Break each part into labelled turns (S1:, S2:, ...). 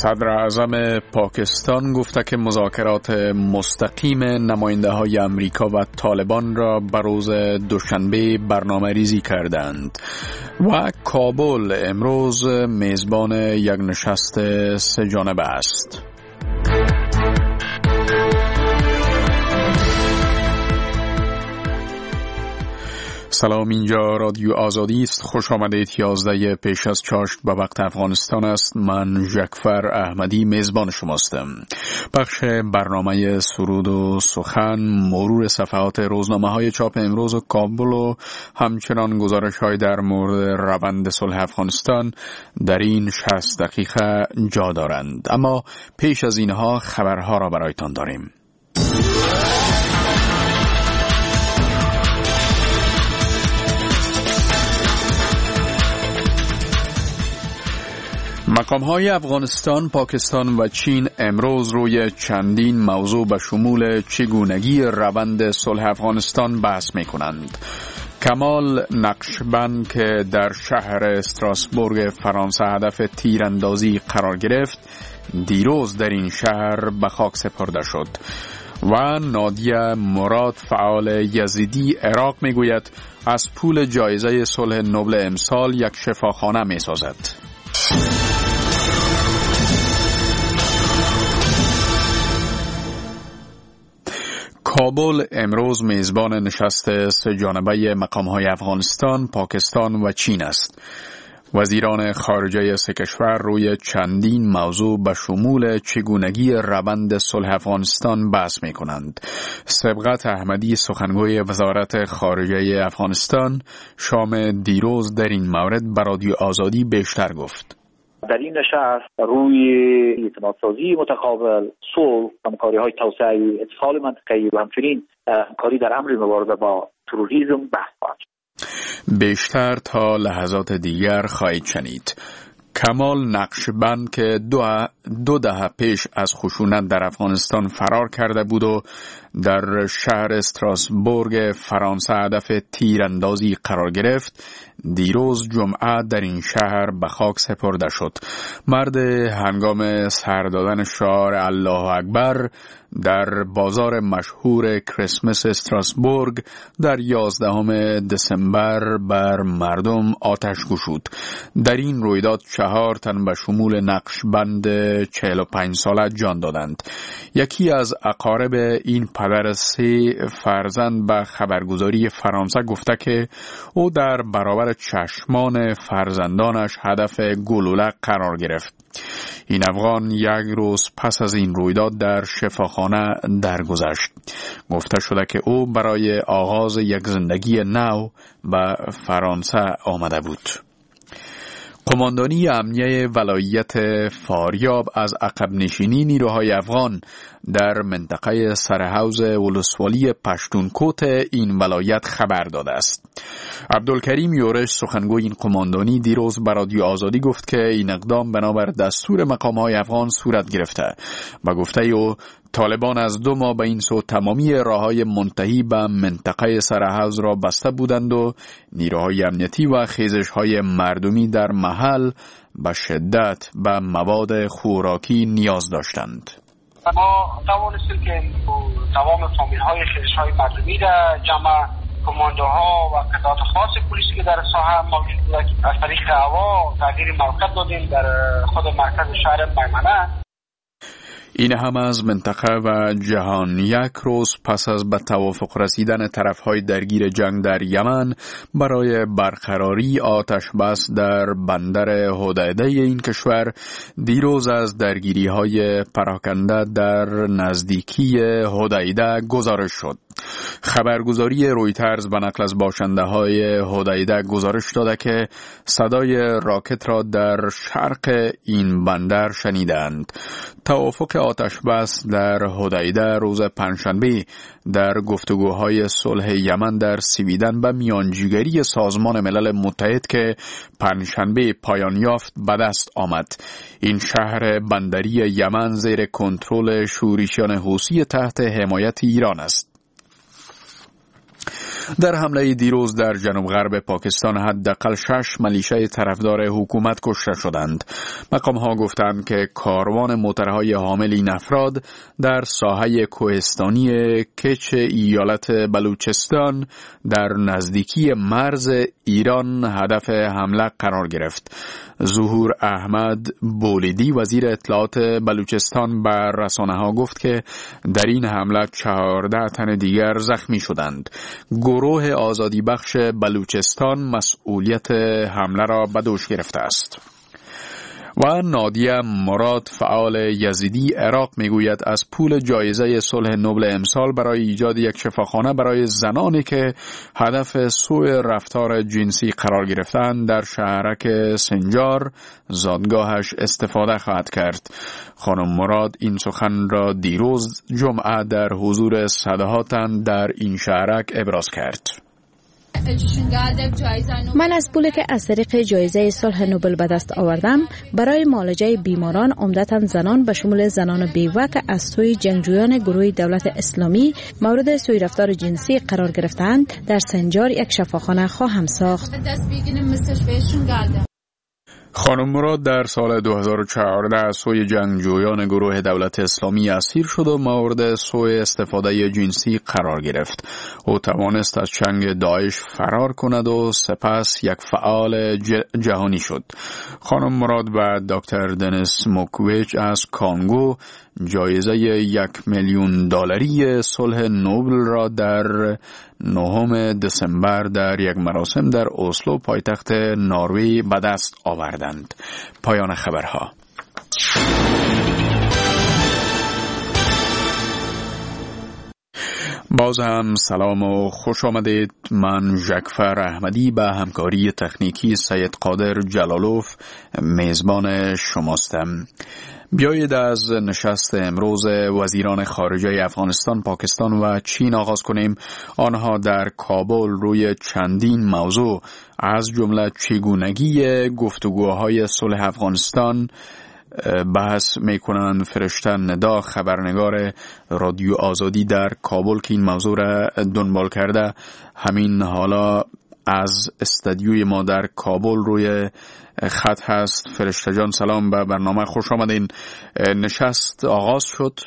S1: صدر اعظم پاکستان گفته که مذاکرات مستقیم نماینده های امریکا و طالبان را به روز دوشنبه برنامه ریزی کردند و کابل امروز میزبان یک نشست سه جانبه است. سلام، اینجا رادیو آزادی است. خوش آمدید. 11 پیش از چاشت به وقت افغانستان است. من جعفر احمدی میزبان شماستم. بخش برنامه سرود و سخن، مرور صفحات روزنامه های چاپ امروز و کابل و همچنان گزارش های در مورد روند صلح افغانستان در این 60 دقیقه جا دارند. اما پیش از اینها خبرها را برایتان داریم. مقام‌های افغانستان، پاکستان و چین امروز روی چندین موضوع به شمول چگونگی روند صلح افغانستان بحث می‌کنند. کمال نقشبند که در شهر استراسبورگ فرانسه هدف تیراندازی قرار گرفت، دیروز در این شهر به خاک سپرده شد. و نادیه مراد، فعال یزیدی عراق، میگوید از پول جایزه صلح نوبل امسال یک شفاخانه میسازد. کابل امروز میزبان نشست سه جانبه مقام‌های افغانستان، پاکستان و چین است. وزیران خارجه سه کشور روی چندین موضوع به شمول چگونگی روند صلح افغانستان بحث می‌کنند. سبقت احمدی، سخنگوی وزارت خارجه افغانستان، شام دیروز در این مورد به رادیو آزادی بیشتر گفت.
S2: در این نشست روی اعتمادسازی متقابل، صلح، همکاری‌های توسعه اتصال منطقه‌ای و همچنین همکاری در امر مبارزه با تروریسم بحث خواهد شد.
S1: بیشتر تا لحظات دیگر خواهید شنید. کمال نقشبند که دو دهه پیش از خشونت در افغانستان فرار کرده بود و در شهر استراسبورگ فرانسه هدف تیراندازی قرار گرفت، دیروز جمعه در این شهر به خاک سپرده شد. مرد هنگام سر دادن شعار الله اکبر در بازار مشهور کریسمس استراسبورگ در 11 دسامبر بر مردم آتش گشود. در این رویداد 4 تن به شمول نقشبند 45 ساله جان دادند. یکی از اقارب این پدر 3 فرزند به خبرگزاری فرانسه گفته که او در برابر چشمان فرزندانش هدف گلوله قرار گرفت. این افغان یک روز پس از این رویداد در شفاخانه درگذشت. گفته شده که او برای آغاز یک زندگی نو به فرانسه آمده بود. قماندانی امنیه ولایت فاریاب از عقب نشینی نیروهای افغان در منطقه سرحوض ولسوالی پشتونکوت این ولایت خبر داده است. عبدالکریم یورش، سخنگوی این قماندانی، دیروز به رادیو آزادی گفت که این اقدام بنابر دستور مقام‌های افغان صورت گرفته. با گفته او طالبان از 2 ماه به این سو تمامی راههای منتهی به منطقه سرحوض را بسته بودند و نیروهای امنیتی و خیزش‌های مردمی در محل به شدت به مواد خوراکی نیاز داشتند.
S3: ما توانستیم که تمام فامیل‌های خیزش‌های مردمی را جمع کماندوها و قطعات خاص پلیسی که در ساحه موجود بود از طریق هوا تغییر موقع دادیم در خود مرکز شهر میمنه.
S1: این هم از منطقه و جهان. یک روز پس از به توافق رسیدن طرفهای درگیر جنگ در یمن برای برقراری آتش بس در بندر حدیده این کشور، دیروز از درگیری‌های پراکنده در نزدیکی حدیده گزارش شد. خبرگزاری رویترز به نقل از باشنده‌های حدیده گزارش داده که صدای راکت را در شرق این بندر شنیدند. توافق آتش بس در حدیده روز پنجشنبه در گفتگوهای صلح یمن در سویدن به میانجیگری سازمان ملل متحد که پنجشنبه پایان یافت به دست آمد. این شهر بندری یمن زیر کنترل شورشیان حوثی تحت حمایت ایران است. در حمله دیروز در جنوب غرب پاکستان حداقل 6 ملیشه طرفدار حکومت کشته شدند. مقام‌ها گفتند که کاروان موترهای حامل این افراد در ساحه کوهستانی کچ ایالت بلوچستان در نزدیکی مرز ایران هدف حمله قرار گرفت. ظهور احمد بولیدی وزیر اطلاعات بلوچستان به رسانه‌ها گفت که در این حمله 14 تن دیگر زخمی شدند. گروه آزادی بخش بلوچستان مسئولیت حمله را به دوش گرفته است. و نادیه مراد فعال یزیدی عراق میگوید از پول جایزه صلح نوبل امسال برای ایجاد یک شفاخانه برای زنانی که هدف سوء رفتار جنسی قرار گرفتند در شهرک سنجار زادگاهش استفاده خواهد کرد. خانم مراد این سخن را دیروز جمعه در حضور صدها تن در این شهرک ابراز کرد.
S4: من از پولی که از طریق جایزه صلح نوبل به دست آوردم برای معالجه بیماران عمدتاً زنان به شمول زنان بیوه که از سوی جنگجویان گروه دولت اسلامی مورد سوء رفتار جنسی قرار گرفتند در سنجار یک شفاخانه خواهم ساخت.
S1: خانم مراد در سال 2014 از سوی جنگجویان گروه دولت اسلامی اسیر شد و مورد سوء استفاده جنسی قرار گرفت. او توانست از چنگ داعش فرار کند و سپس یک فعال جهانی شد. خانم مراد و دکتر دنیس موکویچ از کانگو جایزه $1,000,000 صلح نوبل را در 9 دسامبر در یک مراسم در اسلو پایتخت نروژ به دست آوردند. پایان خبرها. باز هم سلام و خوش آمدید. من جعفر احمدی به همکاری تکنیکی سید قادر جلالوف میزبان شماستم. بیایید از نشست امروز وزیران خارجه افغانستان، پاکستان و چین آغاز کنیم. آنها در کابل روی چندین موضوع از جمله چگونگی گفتگوهای صلح افغانستان بحث میکنند. فرشته ندا خبرنگار رادیو آزادی در کابل که این موضوع را دنبال کرده همین حالا از استودیوی ما در کابل روی خط هست. فرشته جان سلام، به برنامه خوش آمدین. نشست آغاز شد.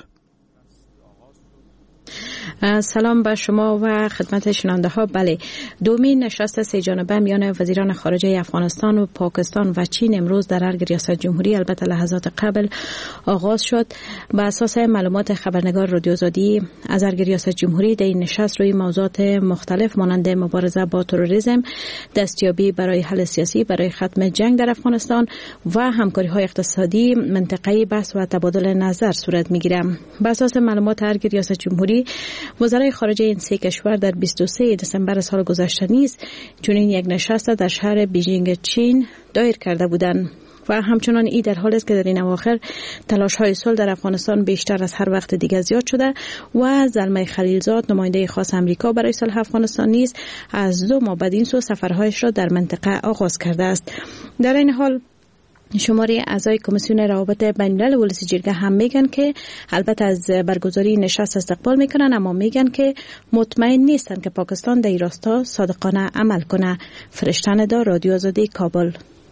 S4: سلام به شما و خدمت شنونده ها. بله، دومین نشست سه جانبه میان وزیران خارجه افغانستان و پاکستان و چین امروز در ارگ ریاست جمهوری البته لحظات قبل آغاز شد. به اساس معلومات خبرنگار رادیو آزادی از ارگ ریاست جمهوری در این نشست روی موضوعات مختلف مانند مبارزه با تروریسم، دستیابی برای حل سیاسی برای ختم جنگ در افغانستان و همکاری های اقتصادی منطقه‌ای بحث و تبادل نظر صورت میگیره. به اساس معلومات ارگ ریاست جمهوری وزرای خارجه این سه کشور در 23 دسامبر سال گذشته نیز چنین یک نشست در شهر بیجینگ چین دایر کرده بودند و همچنان این در حالی است که در این اواخر تلاش‌های صلح در افغانستان بیشتر از هر وقت دیگر زیاد شده و زلمه خلیلزاد نماینده خاص امریکا برای صلح افغانستان نیز از 2 ماه بعد این سو سفرهایش را در منطقه آغاز کرده است. در این حال شماری اعضای کمیسیون روابط بین‌الملل ولسی جرگه هم میگن که البته از برگزاری نشست استقبال میکنن، اما میگن که مطمئن نیستن که پاکستان در این راستا صادقانه عمل کنه. فرشته ندا، رادیو آزادی، کابل.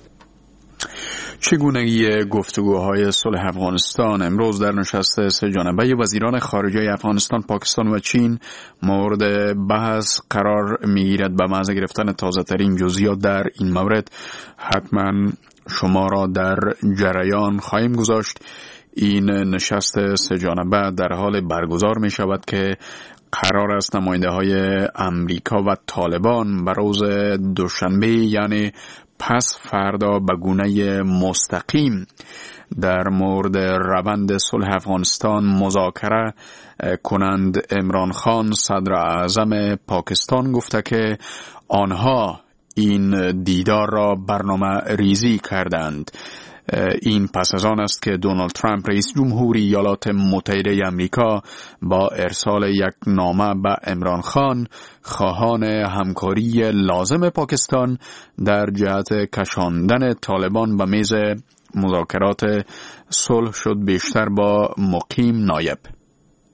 S1: چگونگی گفتگوهای صلح افغانستان امروز در نشست سه جانبه وزیران خارجه افغانستان، پاکستان و چین مورد بحث قرار میگیرد. به محض گرفتن تازه ترین جزئیات در این مورد حتما شما را در جریان خواهیم گذاشت. این نشست سه جانبه در حال برگزار می شود که قرار است نماینده های امریکا و طالبان به روز دوشنبه یعنی پس فردا به گونه مستقیم در مورد روند صلح افغانستان مذاکره کنند. عمران خان صدر اعظم پاکستان گفته که آنها این دیدار را برنامه ریزی کردند. این پس از آن است که دونالد ترامپ رئیس جمهوری ایالات متحده آمریکا با ارسال یک نامه به عمران خان خواهان همکاری لازم پاکستان در جهت کشاندن طالبان به میز مذاکرات صلح شد، بیشتر با مقیم نایب.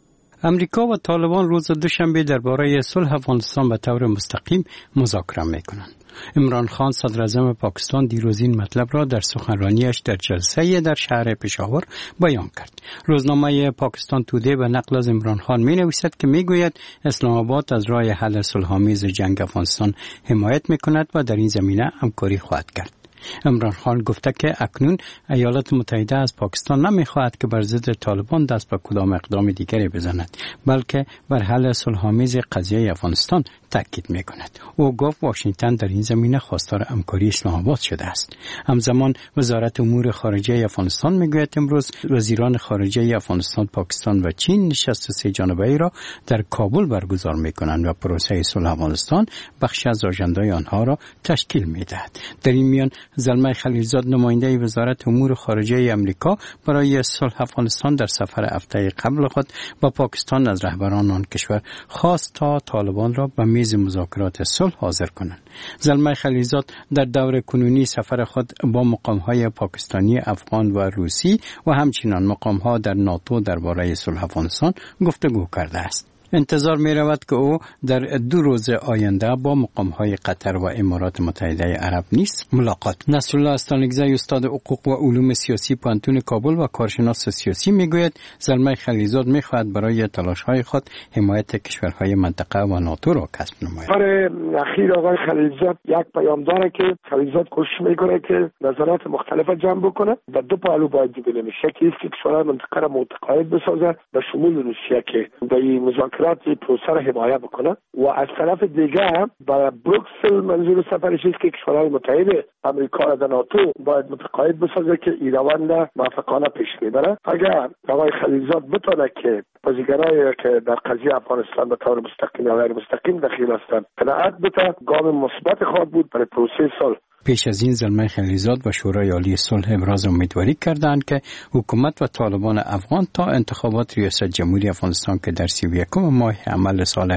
S5: امریکا و طالبان روز دوشنبه درباره صلح افغانستان به طور مستقیم مذاکره میکنند. عمران خان صدر اعظم پاکستان دیروز این مطلب را در سخنرانیش در جلسه در شهر پشاور بیان کرد. روزنامه پاکستان تودی به نقل از عمران خان می نویسد که می گوید اسلام آباد از راه حل صلح‌آمیز جنگ افغانستان حمایت می کند و در این زمینه همکاری خواهد کرد. عمران خان گفته که اکنون ایالات متحده از پاکستان نمیخواهد که بر ضد طالبان دست به کدام اقدام دیگری بزند، بلکه بر حل صلح‌آمیز قضیه افغانستان تاکید میکند. او گفت واشنگتن در این زمینه خواستار همکاری اسلام آباد شده است. همزمان وزارت امور خارجه افغانستان میگوید امروز وزیران خارجه افغانستان، پاکستان و چین نشست سه جانبه‌ای را در کابل برگزار میکنند و پروسه صلح افغانستان بخشی از آژندای آنها را تشکیل میدهد. در این میان زلمه خلیلزاد نماینده وزارت امور خارجه امریکا برای صلح افغانستان در سفر هفته قبل خود با پاکستان از رهبران آن کشور خواست تا طالبان را به میز مذاکرات صلح حاضر کنند. زلمه خلیلزاد در دور کنونی سفر خود با مقام‌های پاکستانی، افغان و روسی و همچنین مقام‌ها در ناتو درباره صلح افغانستان گفتگو کرده است. انتظار می رود که او در 2 روز آینده با مقام‌های قطر و امارات متحده عرب نیز ملاقات. نصرالله استانکزی استاد حقوق و علوم سیاسی پانتون کابل و کارشناس سیاسی میگوید زلمه خلیلزاد میخواهد برای تلاش‌های خود حمایت کشورهای منطقه و ناتو را کسب نماید.
S6: برای اخیر آقای خلیلزاد یک پیام داره که خلیلزاد کوشش میکنه که نظرات مختلف جمع بکنه و 2 پهلو باید دیده میشه. یکی است که کشورهای منطقه را متقاعد بسازه به شمول روسیه که در مذاکرات پروسه را حمایت بکنه و از طرف دیگه برای بروکسل منظور سفرش است که کشورهای متحد امریکا را در ناتو باید متقاعد بسازه که این روند موافقانه پیش میبره. اگر آقای خلیلزاد بتونه که بازیگرایی که در قضیه افغانستان به طور مستقیم یا غیر مستقیم دخیل هستند قناعت بده، گام مثبت خواهد بود برای پروسه صلح.
S5: پیش از این زلمه خلیلزاد و شورای عالی صلح ابراز امیدواری کردند که حکومت و طالبان افغان تا انتخابات ریاست جمهوری افغانستان که در 31 ماه عمل سال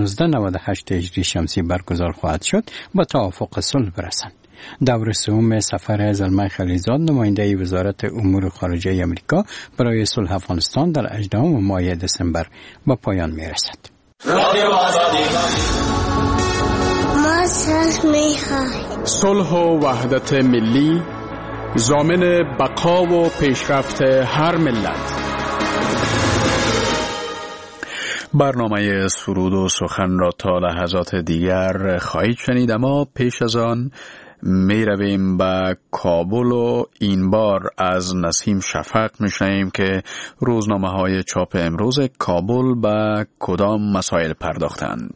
S5: 1998 هجری شمسی برگزار خواهد شد با توافق صلح برسند. دور سوم سفر زلمه خلیلزاد نماینده وزارت امور خارجه امریکا برای صلح افغانستان در 18 ماه دسامبر به پایان میرسد.
S1: صلح و وحدت ملی ضامن بقا و پیشرفت هر ملت. برنامه سرود و سخن را تا لحظات دیگر خواهید شنید، اما پیش از آن می رویم به کابل و این بار از نسیم شفق می شنویم که روزنامه های چاپ امروز کابل به کدام مسائل پرداختند.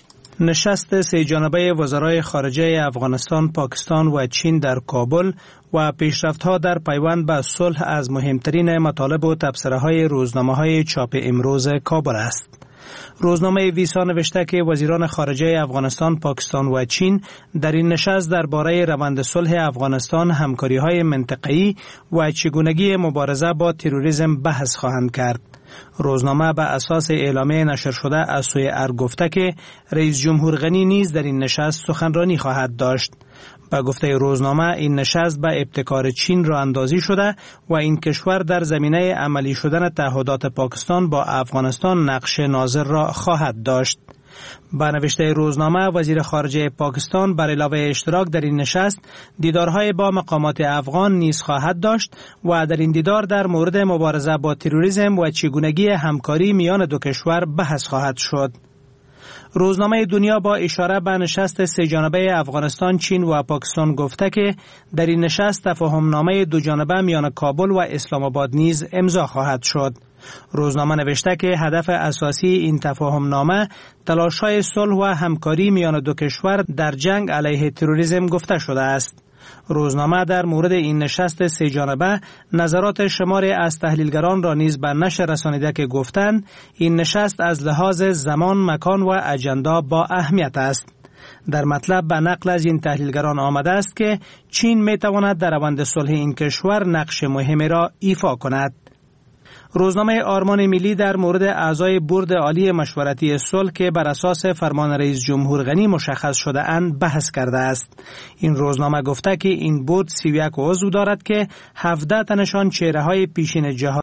S7: نشست سه جانبه وزرای خارجه افغانستان، پاکستان و چین در کابل و پیشرفت‌ها در پیوند به صلح از مهمترین مطالب و تبصره‌های روزنامه‌های چاپ امروز کابل است. روزنامه ویسا نوشته که وزیران خارجه افغانستان، پاکستان و چین در این نشست درباره روند صلح افغانستان، همکاری‌های منطقه‌ای و چگونگی مبارزه با تروریسم بحث خواهند کرد. روزنامه به اساس اعلامیه نشر شده از سوی ارگ گفته که رئیس جمهور غنی نیز در این نشست سخنرانی خواهد داشت. به گفته روزنامه این نشست به ابتکار چین راه اندازی شده و این کشور در زمینه عملی شدن تعهدات پاکستان با افغانستان نقش ناظر را خواهد داشت. با نوشته روزنامه وزیر خارجه پاکستان بر علاوه اشتراک در این نشست دیدارهای با مقامات افغان نیز خواهد داشت و در این دیدار در مورد مبارزه با تروریسم و چگونگی همکاری میان دو کشور بحث خواهد شد. روزنامه دنیا با اشاره به نشست سه جانبه افغانستان، چین و پاکستان گفته که در این نشست تفاهمنامه دو جانبه میان کابل و اسلام آباد نیز امضا خواهد شد. روزنامه نوشته که هدف اساسی این تفاهمنامه تلاش‌های صلح و همکاری میان دو کشور در جنگ علیه تروریسم گفته شده است. روزنامه در مورد این نشست سه جانبه نظرات شماری از تحلیلگران را نیز به نشر رسانیده که گفتند این نشست از لحاظ زمان، مکان و اجندا با اهمیت است. در مطلب به نقل از این تحلیلگران آمده است که چین می تواند در روند صلح این کشور نقش مهمی را ایفا کند. روزنامه آرمان ملی در مورد اعضای بورد عالی مشورتی صلح که بر اساس فرمان رئیس جمهور غنی مشخص شده اند بحث کرده است. این روزنامه گفته که این بورد 31 عضو دارد که 17 تنشان چهره‌های پیشین جهان